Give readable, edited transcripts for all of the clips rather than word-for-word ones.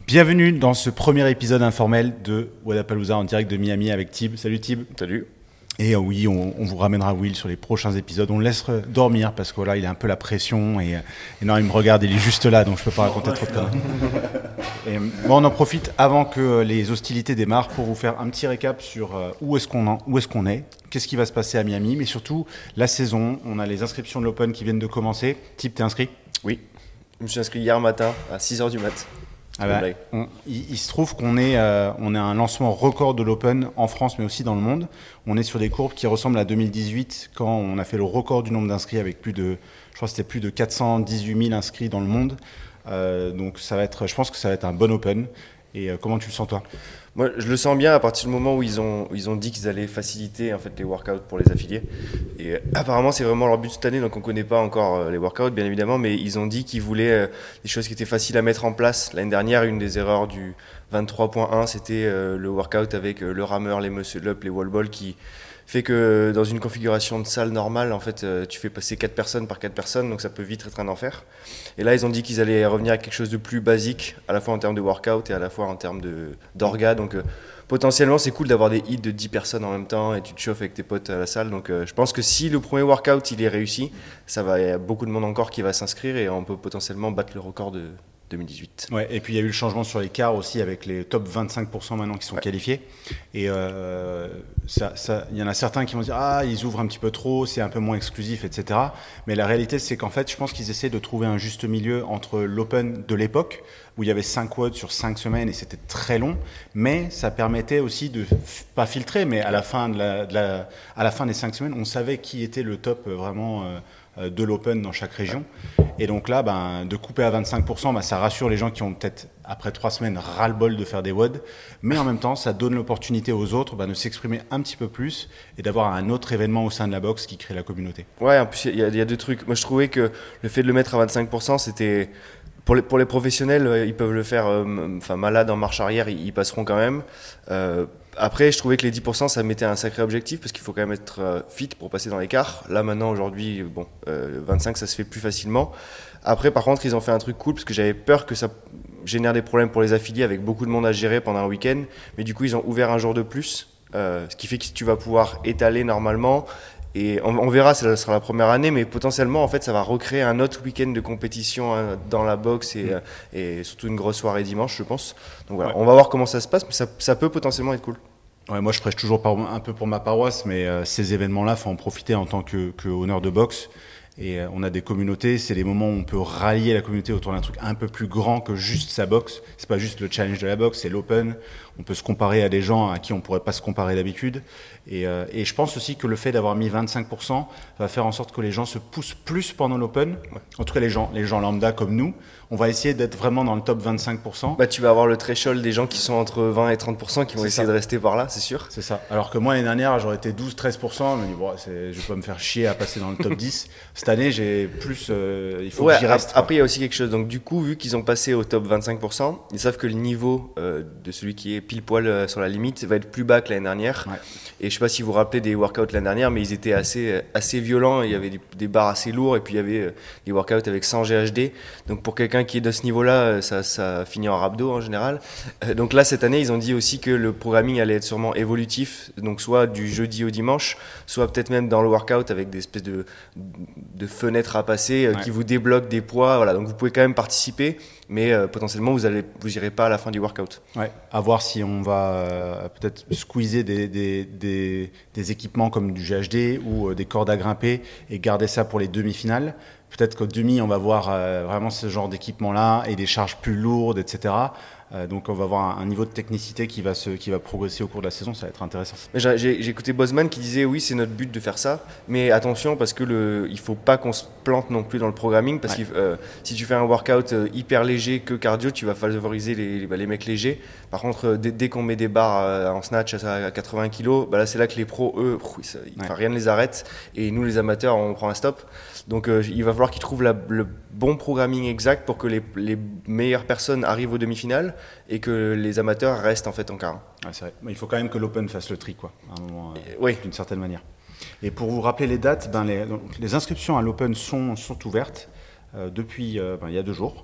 Bienvenue dans ce premier épisode informel de Wodapalooza en direct de Miami avec Tib. Salut Tib. Salut. Et oui, on vous ramènera Will sur les prochains épisodes. On le laisse dormir parce que là, il a un peu la pression et non, il me regarde, il est juste là, donc je peux pas raconter trop de conneries. On en profite avant que les hostilités démarrent pour vous faire un petit récap sur où est-ce qu'on est, qu'est-ce qui va se passer à Miami, mais surtout la saison. On a les inscriptions de l'Open qui viennent de commencer. Tib, t'es inscrit ? Oui, je me suis inscrit hier matin à 6h du mat'. Il se trouve qu'on est à un lancement record de l'Open en France, mais aussi dans le monde. On est sur des courbes qui ressemblent à 2018, quand on a fait le record du nombre d'inscrits avec plus de 418 000 inscrits dans le monde. Donc je pense que ça va être un bon Open. Et comment tu le sens toi ? Moi, je le sens bien à partir du moment où ils ont dit qu'ils allaient faciliter en fait les workouts pour les affiliés. Et apparemment, c'est vraiment leur but cette année. Donc, on ne connaît pas encore les workouts, bien évidemment, mais ils ont dit qu'ils voulaient des choses qui étaient faciles à mettre en place. L'année dernière, une des erreurs du 23.1, c'était le workout avec le rameur, les muscle-up, les wall balls qui fait que dans une configuration de salle normale, en fait, tu fais passer 4 personnes par 4 personnes, donc ça peut vite être un enfer. Et là, ils ont dit qu'ils allaient revenir à quelque chose de plus basique, à la fois en termes de workout et à la fois en termes d'orga. Donc potentiellement, c'est cool d'avoir des hits de 10 personnes en même temps et tu te chauffes avec tes potes à la salle. Donc je pense que si le premier workout il est réussi, il y a beaucoup de monde encore qui va s'inscrire et on peut potentiellement battre le record de 2018. Ouais, et puis il y a eu le changement sur les quarts aussi avec les top 25% maintenant qui sont qualifiés. Et il y en a certains qui vont dire ils ouvrent un petit peu trop, c'est un peu moins exclusif, etc. Mais la réalité, c'est qu'en fait, je pense qu'ils essaient de trouver un juste milieu entre l'Open de l'époque, où il y avait 5 WOD sur 5 semaines et c'était très long, mais ça permettait aussi de, pas filtrer, mais à la fin, à la fin des 5 semaines, on savait qui était le top vraiment de l'Open dans chaque région. Et donc là, de couper à 25%, ça rassure les gens qui ont peut-être, après 3 semaines, ras-le-bol de faire des WOD. Mais en même temps, ça donne l'opportunité aux autres de s'exprimer un petit peu plus et d'avoir un autre événement au sein de la boxe qui crée la communauté. Ouais, en plus, il y a 2 trucs. Moi, je trouvais que le fait de le mettre à 25%, c'était... Pour les professionnels, ils peuvent le faire malade en marche arrière, ils passeront quand même. Après, je trouvais que les 10%, ça mettait un sacré objectif parce qu'il faut quand même être fit pour passer dans les quarts. Là, maintenant, aujourd'hui, 25, ça se fait plus facilement. Après, par contre, ils ont fait un truc cool parce que j'avais peur que ça génère des problèmes pour les affiliés avec beaucoup de monde à gérer pendant un week-end. Mais du coup, ils ont ouvert un jour de plus, ce qui fait que tu vas pouvoir étaler normalement. Et on verra, ça sera la première année, mais potentiellement, en fait, ça va recréer un autre week-end de compétition dans la boxe et surtout une grosse soirée dimanche, je pense. Donc voilà, on va voir comment ça se passe, mais ça peut potentiellement être cool. Ouais, moi, je prêche toujours un peu pour ma paroisse, mais ces événements-là, il faut en profiter en tant que honneur de boxe. Et on a des communautés, c'est les moments où on peut rallier la communauté autour d'un truc un peu plus grand que juste sa boxe. C'est pas juste le challenge de la boxe, c'est l'open. On peut se comparer à des gens à qui on pourrait pas se comparer d'habitude. Et je pense aussi que le fait d'avoir mis 25% va faire en sorte que les gens se poussent plus pendant l'open. En tout cas, les gens lambda comme nous, on va essayer d'être vraiment dans le top 25%. Tu vas avoir le threshold des gens qui sont entre 20 et 30% qui vont essayer de rester par là, c'est sûr. C'est ça. Alors que moi, l'année dernière, j'aurais été 12-13%. Je me dis, je vais pas me faire chier à passer dans le top 10. Cette année, j'ai plus. Il faut que j'y reste. Après, il y a aussi quelque chose. Donc, du coup, vu qu'ils ont passé au top 25%, ils savent que le niveau de celui qui est pile poil sur la limite va être plus bas que l'année dernière. Ouais. Et je ne sais pas si vous vous rappelez des workouts l'année dernière, mais ils étaient assez violents. Il y avait des barres assez lourds et puis il y avait des workouts avec 100 GHD. Donc, pour quelqu'un qui est de ce niveau-là, ça finit en rhabdo en général. Donc là, cette année, ils ont dit aussi que le programming allait être sûrement évolutif. Donc, soit du jeudi au dimanche, soit peut-être même dans le workout avec des espèces de fenêtres à passer qui vous débloquent des poids. Voilà. Donc, vous pouvez quand même participer. Mais potentiellement, vous irez pas à la fin du workout. Ouais, à voir si on va peut-être squeezer des équipements comme du GHD ou des cordes à grimper et garder ça pour les demi-finales. Peut-être qu'au demi, on va voir vraiment ce genre d'équipement-là et des charges plus lourdes, etc. Donc on va avoir un niveau de technicité qui va progresser au cours de la saison, ça va être intéressant. J'ai écouté Bosman qui disait oui, c'est notre but de faire ça, mais attention parce que il faut pas qu'on se plante non plus dans le programming parce que si tu fais un workout hyper léger que cardio, tu vas favoriser les mecs légers. Par contre, dès qu'on met des barres en snatch à 80 kg, là c'est là que les pros, eux, rien ne les arrête et nous les amateurs, on prend un stop. Donc il va falloir qu'ils trouvent le bon programming exact pour que les meilleures personnes arrivent aux demi-finales et que les amateurs restent en fait en quart. Ouais, c'est vrai. Mais il faut quand même que l'Open fasse le tri, à un moment, d'une certaine manière. Et pour vous rappeler les dates, les inscriptions à l'Open sont ouvertes depuis il y a 2 jours.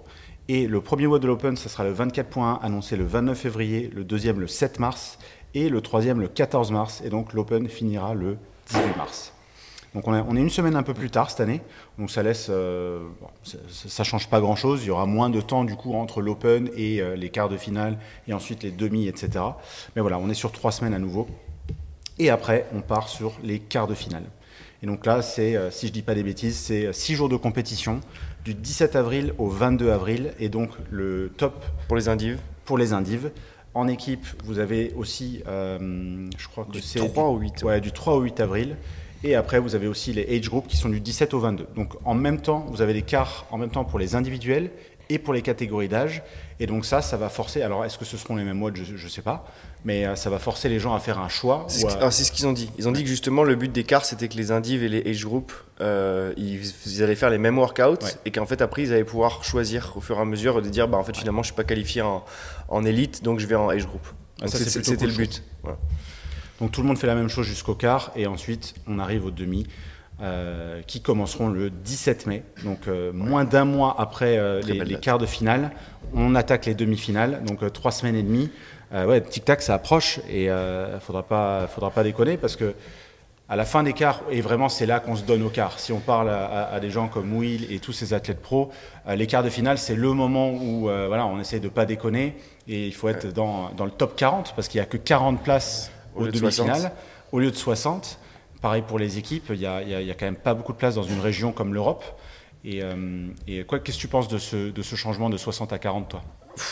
Et le premier WOD de l'Open, ça sera le 24.1 annoncé le 29 février, le deuxième le 7 mars et le troisième le 14 mars. Et donc l'Open finira le 18 mars. Donc on est une semaine un peu plus tard cette année, donc ça laisse, ça change pas grand chose. Il y aura moins de temps du coup entre l'Open et les quarts de finale et ensuite les demi, etc. Mais voilà, on est sur 3 semaines à nouveau. Et après, on part sur les quarts de finale. Et donc là, c'est, si je dis pas des bêtises, c'est 6 jours de compétition du 17 avril au 22 avril. Et donc le top Pour les indives. Pour les indives. En équipe, vous avez aussi, je crois que c'est 3 au 8. Ouais, du 3 au 8 avril. Et après, vous avez aussi les age groups qui sont du 17 au 22. Donc en même temps, vous avez les quarts en même temps pour les individuels et pour les catégories d'âge. Et donc ça va forcer, alors est-ce que ce seront les mêmes modes, je ne sais pas, mais ça va forcer les gens à faire un choix. C'est ce qu'ils ont dit. Ils ont dit que justement le but des quarts, c'était que les indives et les age groups, ils allaient faire les mêmes workouts et qu'en fait après, ils allaient pouvoir choisir au fur et à mesure de dire, en fait finalement, je ne suis pas qualifié en élite, donc je vais en age group. Donc c'était cool, le but. Voilà. Donc tout le monde fait la même chose jusqu'au quart et ensuite on arrive aux demi qui commenceront le 17 mai. Donc moins d'un mois après les quarts de finale, on attaque les demi-finales, donc 3 semaines et demie. Tic-tac, ça approche et faudra pas déconner parce que à la fin des quarts, et vraiment c'est là qu'on se donne au quart. Si on parle à des gens comme Will et tous ces athlètes pros, les quarts de finale, c'est le moment où on essaie de pas déconner et il faut être dans le top 40 parce qu'il n'y a que 40 places aux demi-finales au lieu de 60. Pareil pour les équipes, il y a quand même pas beaucoup de place dans une région comme l'Europe. Et qu'est-ce que tu penses de ce changement de 60 à 40, toi ?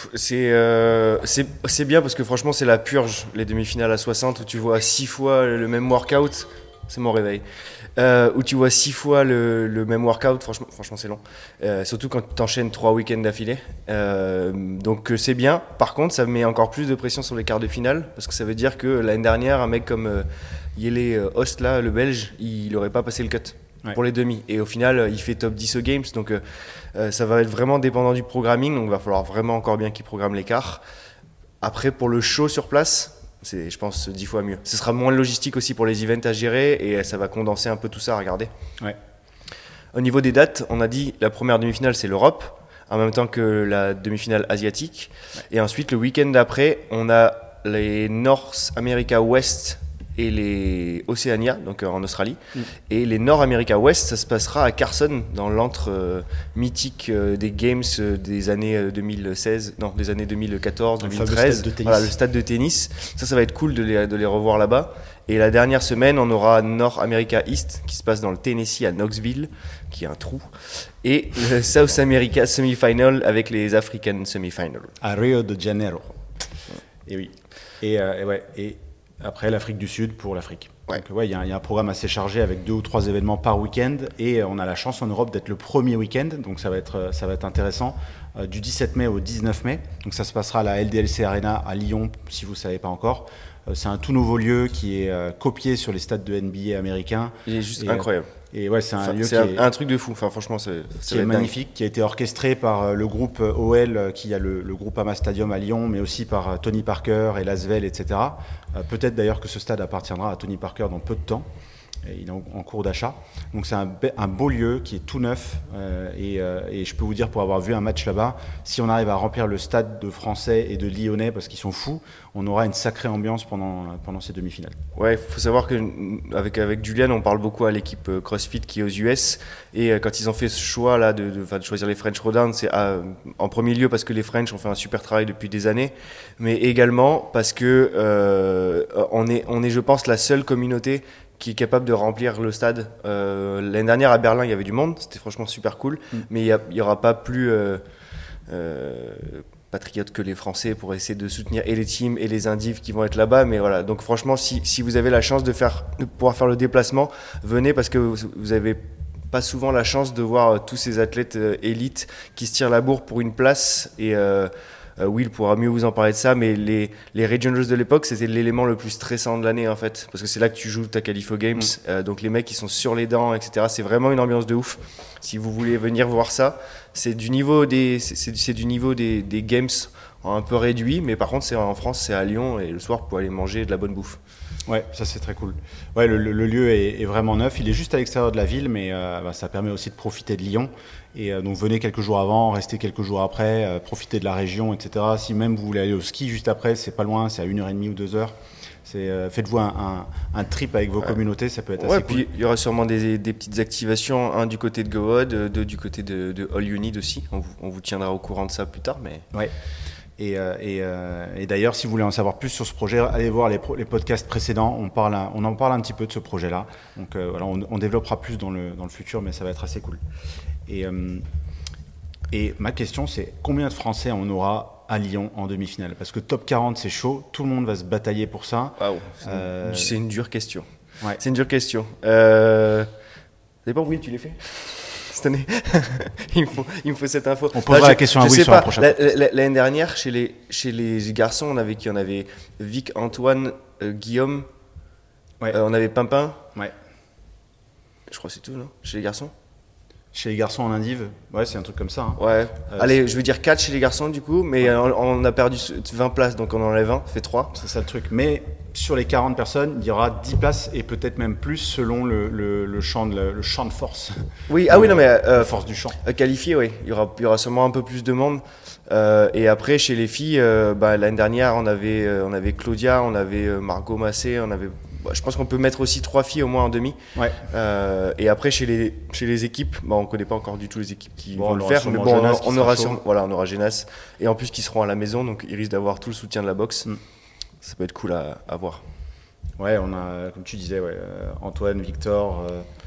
C'est bien parce que franchement, c'est la purge, les demi-finales à 60, où tu vois 6 fois le même workout. C'est mon réveil. Où tu vois 6 fois le même workout, franchement c'est long. Surtout quand tu enchaînes 3 week-ends d'affilée. Donc c'est bien. Par contre, ça met encore plus de pression sur les quarts de finale, parce que ça veut dire que l'année dernière, un mec comme Yele Host, là, le Belge, il n'aurait pas passé le cut pour les demi. Et au final, il fait top 10 aux Games. Donc ça va être vraiment dépendant du programming. Donc il va falloir vraiment encore bien qu'il programme les quarts. Après, pour le show sur place, c'est, je pense, 10 fois mieux. Ce sera moins de logistique aussi pour les events à gérer et ça va condenser un peu tout ça à regarder. Ouais. Au niveau des dates, on a dit la première demi-finale, c'est l'Europe, en même temps que la demi-finale asiatique. Ouais. Et ensuite, le week-end d'après, on a les North America West et les Océania, donc en Australie. Et les Nord America West, ça se passera à Carson, dans l'antre mythique des Games des années 2016, non, des années 2014, 2013. Voilà, le stade de tennis. Ça va être cool de les revoir là-bas. Et la dernière semaine, on aura North America East, qui se passe dans le Tennessee à Knoxville, qui est un trou. Et le South America Semi-Final avec les African Semi-Final. À Rio de Janeiro. Et oui. Et après, l'Afrique du Sud pour l'Afrique. Ouais. Donc, il y a un programme assez chargé avec 2 ou 3 événements par week-end. Et on a la chance en Europe d'être le premier week-end. Donc, ça va être intéressant. Du 17 mai au 19 mai. Donc, ça se passera à la LDLC Arena à Lyon, si vous ne savez pas encore. C'est un tout nouveau lieu qui est copié sur les stades de NBA américains. Il est juste incroyable. Et ouais, c'est un lieu qui est un truc de fou. Enfin, franchement, c'est magnifique, qui a été orchestré par le groupe OL, qui a le groupe Ama Stadium à Lyon, mais aussi par Tony Parker et Lasvel, etc. Peut-être d'ailleurs que ce stade appartiendra à Tony Parker dans peu de temps. Et il est en cours d'achat. Donc c'est un beau lieu qui est tout neuf. Et je peux vous dire, pour avoir vu un match là-bas, si on arrive à remplir le stade de Français et de Lyonnais, parce qu'ils sont fous, on aura une sacrée ambiance pendant ces demi-finales. Ouais, il faut savoir qu'avec Julian, on parle beaucoup à l'équipe CrossFit qui est aux US. Et quand ils ont fait ce choix là de choisir les French Throwdown, c'est en premier lieu parce que les French ont fait un super travail depuis des années, mais également parce que on est, je pense, la seule communauté qui est capable de remplir le stade. L'année dernière à Berlin, il y avait du monde, c'était franchement super cool, mais il n'y aura pas plus patriotes que les Français pour essayer de soutenir et les teams et les indives qui vont être là-bas. Mais voilà, donc franchement, si vous avez la chance de pouvoir faire le déplacement, venez, parce que vous avez pas souvent la chance de voir tous ces athlètes élites qui se tirent la bourre pour une place. Et Will pourra mieux vous en parler de ça, mais les Regionals de l'époque, c'était l'élément le plus stressant de l'année en fait, parce que c'est là que tu joues ta qualif aux Games. Donc les mecs, ils sont sur les dents, etc. C'est vraiment une ambiance de ouf. Si vous voulez venir voir ça, c'est du niveau des games un peu réduit, mais par contre en France c'est à Lyon et le soir vous pouvez aller manger de la bonne bouffe. Ouais, ça c'est très cool. Ouais, le lieu est vraiment neuf. Il est juste à l'extérieur de la ville, mais ça permet aussi de profiter de Lyon. Et donc venez quelques jours avant, restez quelques jours après, profitez de la région, etc. Si même vous voulez aller au ski juste après, c'est pas loin, c'est à 1h30 ou 2 heures. Faites-vous un trip avec vos communautés, ça peut être assez cool. Puis il y aura sûrement des petites activations, un du côté de GoOd, deux du côté de All You Need aussi. On vous tiendra au courant de ça plus tard. Mais... Ouais. Et d'ailleurs, si vous voulez en savoir plus sur ce projet, allez voir les podcasts précédents. On en parle un petit peu de ce projet-là. Donc voilà, on développera plus dans le futur, mais ça va être assez cool. Et ma question, c'est combien de Français on aura à Lyon en demi-finale? Parce que top 40, c'est chaud. Tout le monde va se batailler pour ça. Waouh, c'est une dure question. Ouais. C'est une dure question. Ça dépend, Will, tu l'as fait cette année? il me faut cette info. On posera la question à Will sur la prochaine. L'année dernière, chez les garçons, on avait Vic, Antoine, Guillaume. Ouais. On avait Pimpin. Ouais. Je crois que c'est tout, non? Chez les garçons? Chez les garçons en indiv, ouais, c'est un truc comme ça. Hein. Ouais. Allez, je veux dire 4 chez les garçons du coup, mais on a perdu 20 places, donc on en enlève 20, ça fait 3. C'est ça le truc. Mais sur les 40 personnes, il y aura 10 places et peut-être même plus selon le champ de force. Oui, non mais force du champ. Qualifié, oui. Il y aura sûrement un peu plus de monde. Et après, chez les filles, l'année dernière, on avait Claudia, on avait Margot Massé, je pense qu'on peut mettre aussi 3 filles au moins en demi. Ouais. Et après, chez les équipes, on ne connaît pas encore du tout les équipes qui vont le faire. Mais on aura Génas. Et en plus, qui seront à la maison, donc ils risquent d'avoir tout le soutien de la boxe. Ça peut être cool à voir. Ouais, on a, comme tu disais, Antoine, Victor,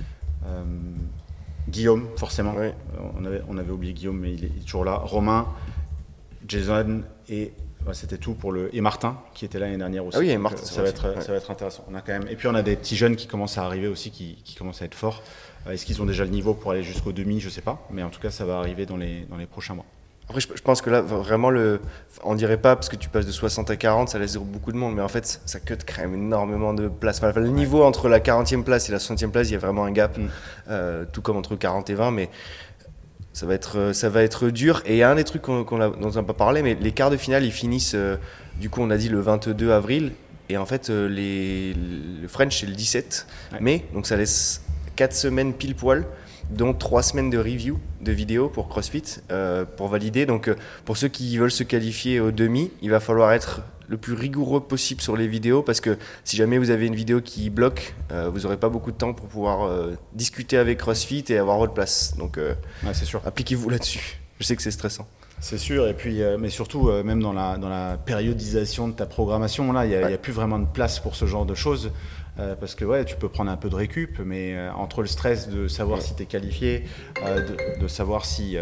Guillaume, forcément. Ouais. On avait oublié Guillaume, mais il est toujours là. Romain, Jason et... c'était tout pour et Martin qui était là l'année dernière aussi. Ah oui, et Martin, ça va être intéressant. On a quand même, et puis on a des petits jeunes qui commencent à arriver aussi, qui commencent à être forts. Est-ce qu'ils ont déjà le niveau pour aller jusqu'au demi? Je sais pas, mais en tout cas ça va arriver dans les prochains mois. Après, je pense que là, vraiment, on dirait pas, parce que tu passes de 60 à 40, ça laisse beaucoup de monde, mais en fait, ça cut quand même énormément de place. Enfin, le niveau entre la 40e place et la 60e place, il y a vraiment un gap, tout comme entre 40 et 20, mais ça va être dur. Et il y a un des trucs dont on n'a pas parlé, mais les quarts de finale, ils finissent, du coup, on a dit le 22 avril, et en fait, le French, c'est le 17 mai, donc ça laisse 4 semaines pile poil, dont 3 semaines de review de vidéos pour CrossFit, pour valider. Donc pour ceux qui veulent se qualifier au demi, il va falloir être le plus rigoureux possible sur les vidéos, parce que si jamais vous avez une vidéo qui bloque, vous n'aurez pas beaucoup de temps pour pouvoir discuter avec CrossFit et avoir votre place. Donc c'est sûr. Appliquez-vous là-dessus. Je sais que c'est stressant. C'est sûr, et puis, mais surtout, même dans la périodisation de ta programmation, là, il n'y a plus vraiment de place pour ce genre de choses. Parce que tu peux prendre un peu de récup, mais entre le stress de savoir si tu es qualifié, de savoir si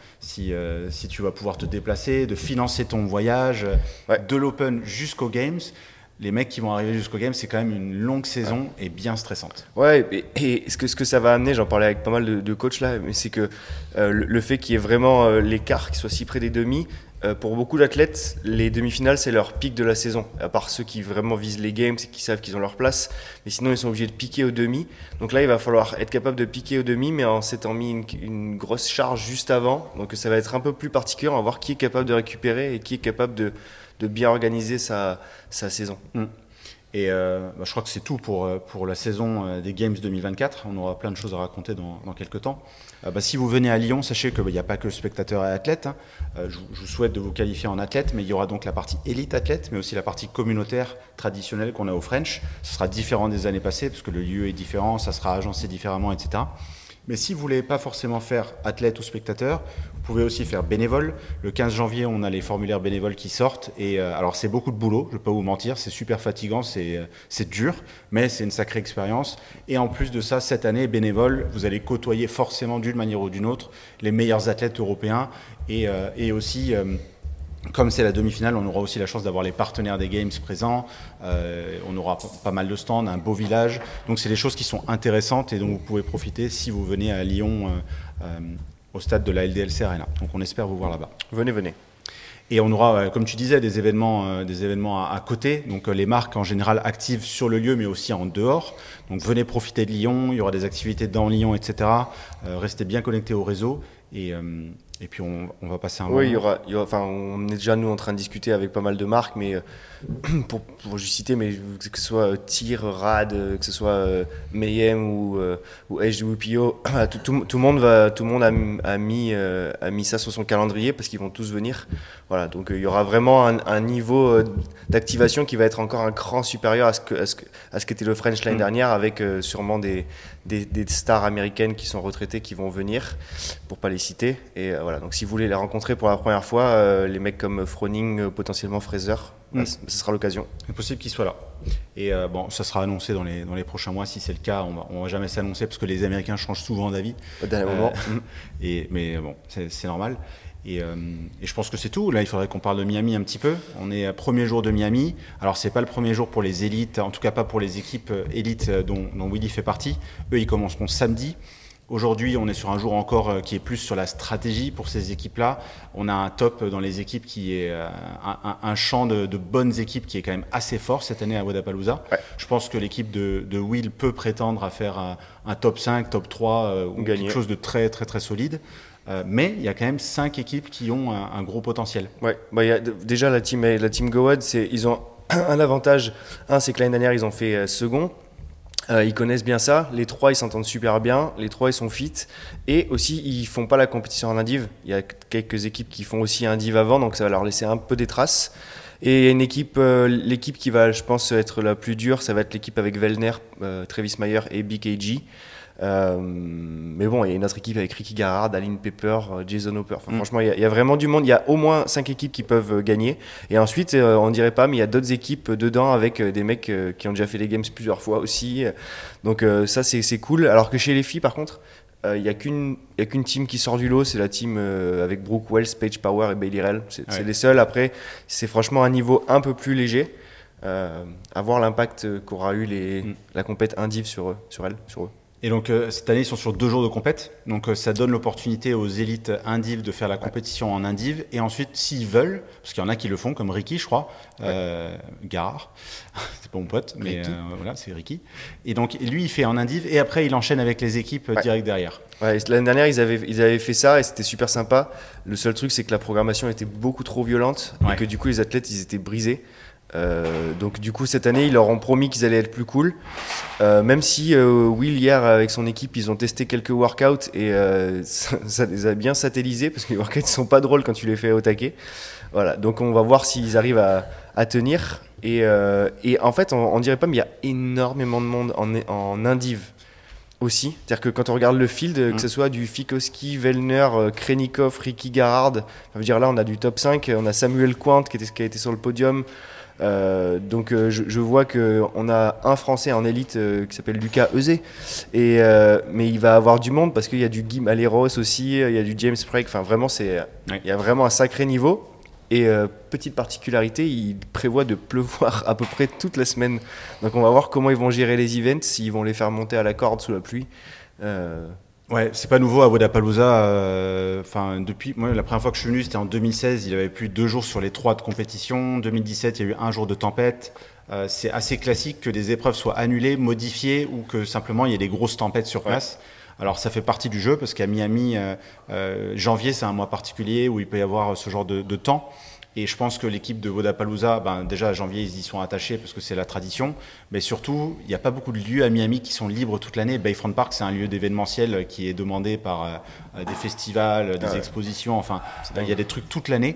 tu vas pouvoir te déplacer, de financer ton voyage, de l'Open jusqu'aux Games, les mecs qui vont arriver jusqu'aux Games, c'est quand même une longue saison et bien stressante. Ouais, et ce que ça va amener, j'en parlais avec pas mal de coachs là, mais c'est que le fait qu'il y ait vraiment l'écart qui soit si près des demi, pour beaucoup d'athlètes, les demi-finales, c'est leur pic de la saison. À part ceux qui vraiment visent les games et qui savent qu'ils ont leur place. Mais sinon, ils sont obligés de piquer au demi. Donc là, il va falloir être capable de piquer au demi, mais en s'étant mis une grosse charge juste avant. Donc ça va être un peu plus particulier. On va voir qui est capable de récupérer et qui est capable de bien organiser sa saison. Et je crois que c'est tout pour la saison des Games 2024. On aura plein de choses à raconter dans quelques temps. Si vous venez à Lyon, sachez qu'il n'y a pas que spectateurs et athlètes. Je vous souhaite de vous qualifier en athlète, mais il y aura donc la partie élite athlète, mais aussi la partie communautaire traditionnelle qu'on a au French. Ce sera différent des années passées, parce que le lieu est différent, ça sera agencé différemment, etc. Mais si vous ne voulez pas forcément faire athlète ou spectateur, vous pouvez aussi faire bénévole. Le 15 janvier, on a les formulaires bénévoles qui sortent. Et alors, c'est beaucoup de boulot, je ne vais pas vous mentir. C'est super fatigant, c'est dur, mais c'est une sacrée expérience. Et en plus de ça, cette année, bénévole, vous allez côtoyer forcément d'une manière ou d'une autre les meilleurs athlètes européens. Et aussi... comme c'est la demi-finale, on aura aussi la chance d'avoir les partenaires des Games présents. On aura pas mal de stands, un beau village. Donc, c'est des choses qui sont intéressantes et dont vous pouvez profiter si vous venez à Lyon au stade de la LDLC Arena. Donc, on espère vous voir là-bas. Venez. Et on aura, comme tu disais, des événements à côté. Donc, les marques en général actives sur le lieu, mais aussi en dehors. Donc, venez profiter de Lyon. Il y aura des activités dans Lyon, etc. Restez bien connectés au réseau. Et Et puis on va passer un Oui, moment. enfin, on est déjà nous en train de discuter avec pas mal de marques, mais pour juste citer, mais que ce soit Tyr, Rad, que ce soit Mayhem ou Edge ou PO, tout le monde a mis ça sur son calendrier parce qu'ils vont tous venir. Voilà, donc il y aura vraiment un niveau d'activation qui va être encore un cran supérieur à ce qu'était le French l'année dernière, avec sûrement des stars américaines qui sont retraitées qui vont venir, pour pas les citer. Et voilà, donc si vous voulez les rencontrer pour la première fois, les mecs comme Froning, potentiellement Fraser, ce sera l'occasion. C'est possible qu'il soit là. Et bon, ça sera annoncé dans les prochains mois. Si c'est le cas, on va jamais s'annoncer parce que les Américains changent souvent d'avis. Au dernier moment. Mais bon, c'est normal. Et je pense que c'est tout. Là, il faudrait qu'on parle de Miami un petit peu. On est premier jour de Miami. Alors, c'est pas le premier jour pour les élites, en tout cas pas pour les équipes élites dont Willy fait partie. Eux, ils commenceront samedi. Aujourd'hui, on est sur un jour encore qui est plus sur la stratégie pour ces équipes-là. On a un top dans les équipes qui est un champ de bonnes équipes qui est quand même assez fort cette année à Wodapalooza. Ouais. Je pense que l'équipe de Will peut prétendre à faire un top 5, top 3 ou quelque chose de très très très solide. Mais il y a quand même 5 équipes qui ont un gros potentiel. Ouais, bah, déjà la team Go Ahead, ils ont un avantage. C'est que l'année dernière, ils ont fait second. Ils connaissent bien ça. Les 3, ils s'entendent super bien. Les 3, ils sont fit. Et aussi, ils font pas la compétition en indiv. Il y a quelques équipes qui font aussi indiv avant, donc ça va leur laisser un peu des traces. Et il y a une équipe, l'équipe qui va, je pense, être la plus dure, ça va être l'équipe avec Vellner, Travis Mayer et BKG. Mais bon, il y a une autre équipe avec Ricky Garrard, Aline Pepper, Jason Hopper. Enfin, franchement, il y a vraiment du monde. Il y a au moins 5 équipes qui peuvent gagner. Et ensuite, on dirait pas, mais il y a d'autres équipes dedans avec des mecs qui ont déjà fait les games plusieurs fois aussi. Donc ça, c'est cool. Alors que chez les filles, par contre, il n'y a qu'une team qui sort du lot, c'est la team avec Brooke Wells, Paige Power et Bailey Rell. C'est les seuls. Après, c'est franchement un niveau un peu plus léger. À voir l'impact qu'aura eu la compète indiv sur eux. Et donc cette année ils sont sur 2 jours de compète, donc ça donne l'opportunité aux élites indiv de faire la compétition en indiv, et ensuite s'ils veulent, parce qu'il y en a qui le font comme Ricky je crois, Garard, c'est pas mon pote, mais voilà c'est Ricky, et donc lui il fait en indiv et après il enchaîne avec les équipes direct derrière. Ouais, l'année dernière ils avaient fait ça et c'était super sympa. Le seul truc c'est que la programmation était beaucoup trop violente et que du coup les athlètes ils étaient brisés. Donc du coup cette année ils leur ont promis qu'ils allaient être plus cool, même si Will hier avec son équipe ils ont testé quelques workouts et ça les a bien satellisés parce que les workouts sont pas drôles quand tu les fais au taquet. Voilà, donc on va voir s'ils arrivent à tenir et en fait on dirait pas mais il y a énormément de monde en indiv aussi, c'est-à-dire que quand on regarde le field, que ce soit du Fikowski, Vellner, Krenikov, Ricky Garrard, je veux dire là on a du top 5, on a Samuel Quant qui a été sur le podium. Donc je vois qu'on a un Français en élite qui s'appelle Lucas Euzé, mais il va avoir du monde parce qu'il y a du Guy Aleros aussi, il y a du James Sprague, enfin vraiment il y a vraiment un sacré niveau. Et petite particularité, il prévoit de pleuvoir à peu près toute la semaine, donc on va voir comment ils vont gérer les events, s'ils vont les faire monter à la corde sous la pluie. Ouais, c'est pas nouveau à Wodapalooza. Enfin, depuis moi, la première fois que je suis venu, c'était en 2016. Il y avait plus 2 jours sur les 3 de compétition. 2017, il y a eu 1 jour de tempête. C'est assez classique que des épreuves soient annulées, modifiées ou que simplement il y ait des grosses tempêtes sur place. Alors ça fait partie du jeu parce qu'à Miami, janvier, c'est un mois particulier où il peut y avoir ce genre de temps. Et je pense que l'équipe de Wodapalooza, déjà à janvier, ils y sont attachés parce que c'est la tradition. Mais surtout, il n'y a pas beaucoup de lieux à Miami qui sont libres toute l'année. Bayfront Park, c'est un lieu d'événementiel qui est demandé par des festivals, des expositions. Enfin, il y a des trucs toute l'année.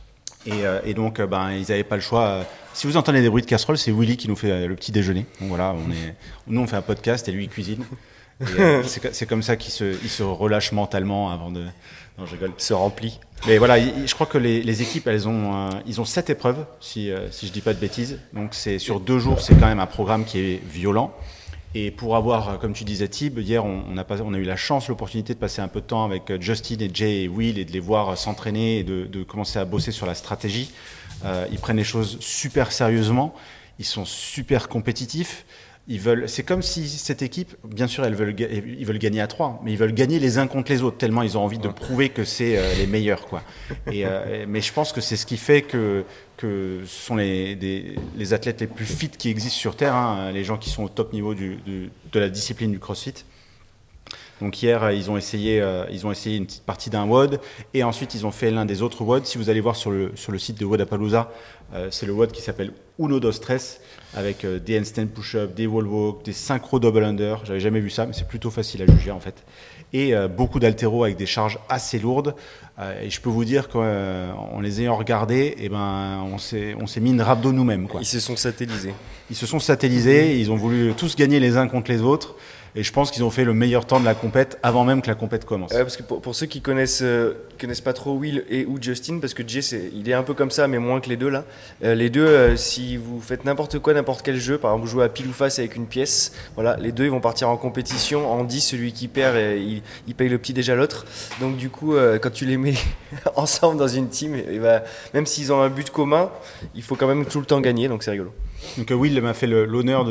Et donc, ils n'avaient pas le choix. Si vous entendez des bruits de casserole, c'est Willy qui nous fait le petit déjeuner. Donc voilà, nous on fait un podcast et lui il cuisine. Et, c'est comme ça qu'il se relâche mentalement avant de... Non, je rigole. Se remplit. Mais voilà, je crois que les équipes, ils ont 7 épreuves, si je dis pas de bêtises. Donc c'est sur 2 jours, c'est quand même un programme qui est violent. Et pour avoir, comme tu disais Thib, hier on a eu la chance, l'opportunité de passer un peu de temps avec Justin et Jay et Will et de les voir s'entraîner et de commencer à bosser sur la stratégie. Ils prennent les choses super sérieusement, ils sont super compétitifs. C'est comme si cette équipe, bien sûr, ils veulent gagner à 3, mais ils veulent gagner les uns contre les autres, tellement ils ont envie de prouver que c'est les meilleurs, quoi. Mais je pense que c'est ce qui fait que ce sont les athlètes les plus fit qui existent sur Terre, hein, les gens qui sont au top niveau de la discipline du CrossFit. Donc hier, ils ont essayé une petite partie d'un WOD et ensuite ils ont fait l'un des autres WOD. Si vous allez voir sur le site de Wodapalooza, c'est le WOD qui s'appelle Uno Dos Tres avec des handstand push-up, des wall walk, des synchro double under. J'avais jamais vu ça, mais c'est plutôt facile à juger en fait. Et beaucoup d'haltéros avec des charges assez lourdes. Et je peux vous dire qu'en les ayant regardés, on s'est mis une râpe d'eau nous-mêmes, quoi. Ils se sont satellisés. Ils se sont satellisés, ils ont voulu tous gagner les uns contre les autres. Et je pense qu'ils ont fait le meilleur temps de la compète avant même que la compète commence. Parce que pour ceux qui connaissent pas trop Will ou Justin, parce que Jay il est un peu comme ça, mais moins que les deux là. Les deux, si vous faites n'importe quoi, n'importe quel jeu, par exemple vous jouez à pile ou face avec une pièce, voilà, les deux ils vont partir en compétition. En 10, celui qui perd, il paye le petit déjà l'autre. Donc du coup, quand tu les mets ensemble dans une team, même s'ils ont un but commun, il faut quand même tout le temps gagner, donc c'est rigolo. Donc Will m'a fait l'honneur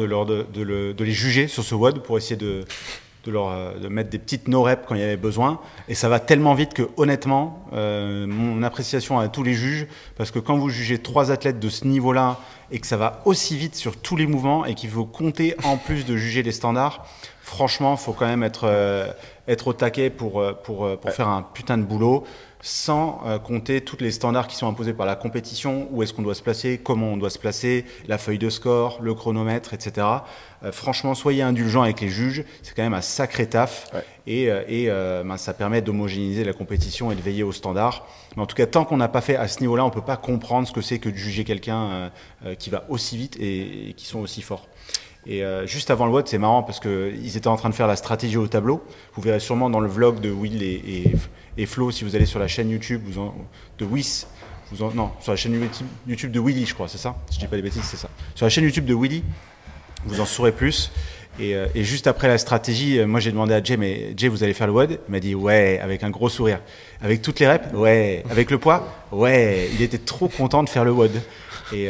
de les juger sur ce WOD pour essayer de mettre des petites no-reps quand il y avait besoin. Et ça va tellement vite que honnêtement, mon appréciation à tous les juges, parce que quand vous jugez 3 athlètes de ce niveau-là et que ça va aussi vite sur tous les mouvements et qu'il faut compter en plus de juger les standards, franchement, il faut quand même être au taquet pour faire un putain de boulot, sans compter tous les standards qui sont imposés par la compétition, où est-ce qu'on doit se placer, comment on doit se placer, la feuille de score, le chronomètre, etc. Franchement, soyez indulgents avec les juges, c'est quand même un sacré taf, et ça permet d'homogénéiser la compétition et de veiller aux standards. Mais en tout cas, tant qu'on n'a pas fait à ce niveau-là, on ne peut pas comprendre ce que c'est que de juger quelqu'un qui va aussi vite et qui sont aussi forts. Et juste avant le WOD, c'est marrant parce qu'ils étaient en train de faire la stratégie au tableau. Vous verrez sûrement dans le vlog de Will et Flo, si vous allez sur la chaîne YouTube de Wiss, sur la chaîne YouTube de Willy, je crois, c'est ça? Si je dis pas des bêtises, c'est ça. Sur la chaîne YouTube de Willy, vous en saurez plus. Et juste après la stratégie, moi j'ai demandé à Jay, mais Jay, vous allez faire le WOD? Il m'a dit ouais, avec un gros sourire. Avec toutes les reps? Ouais. Avec le poids? Ouais. Il était trop content de faire le WOD. Et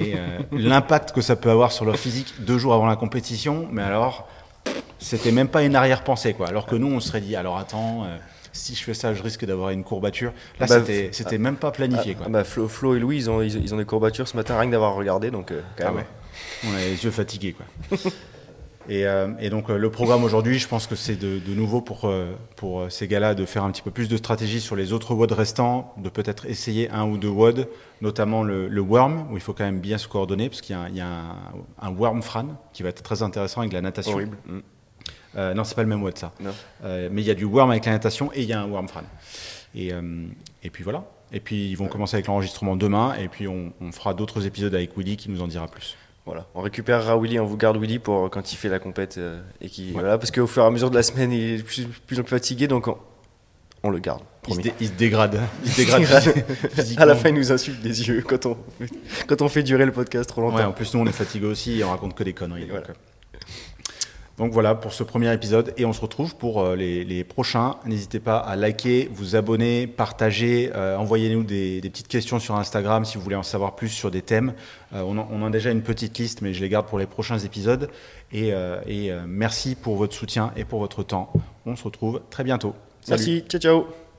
l'impact que ça peut avoir sur leur physique 2 jours avant la compétition, mais alors, c'était même pas une arrière-pensée, quoi. Alors que nous, on se serait dit, alors attends, si je fais ça, je risque d'avoir une courbature. Là, c'était même pas planifié, quoi. Flo et Louis, ils ont des courbatures ce matin, rien que d'avoir regardé, donc quand même. Ouais. On a les yeux fatigués, quoi. Et donc le programme aujourd'hui, je pense que c'est de nouveau pour ces gars-là de faire un petit peu plus de stratégie sur les autres WOD restants, de peut-être essayer 1 ou 2 WOD, notamment le worm, où il faut quand même bien se coordonner, parce qu'il y a un worm fran qui va être très intéressant avec la natation. Horrible. Non, c'est pas le même WOD, ça. Mais il y a du worm avec la natation et il y a un worm fran. Et puis voilà. Et puis ils vont commencer avec l'enregistrement demain, et puis on fera d'autres épisodes avec Willy qui nous en dira plus. Voilà, on récupérera Willy, on vous garde Willy pour quand il fait la compète voilà, parce qu'au fur et à mesure de la semaine, il est de plus en plus fatigué, donc on le garde. Il se dégrade. Physiquement. À la fin, il nous insulte des yeux quand on fait durer le podcast trop longtemps. Ouais, en plus, nous, on est fatigués aussi et on raconte que des conneries. Voilà. Donc voilà pour ce premier épisode, et on se retrouve pour les prochains. N'hésitez pas à liker, vous abonner, partager, envoyez-nous des petites questions sur Instagram si vous voulez en savoir plus sur des thèmes. On a déjà une petite liste, mais je les garde pour les prochains épisodes. Et merci pour votre soutien et pour votre temps. On se retrouve très bientôt. Salut. Merci, ciao.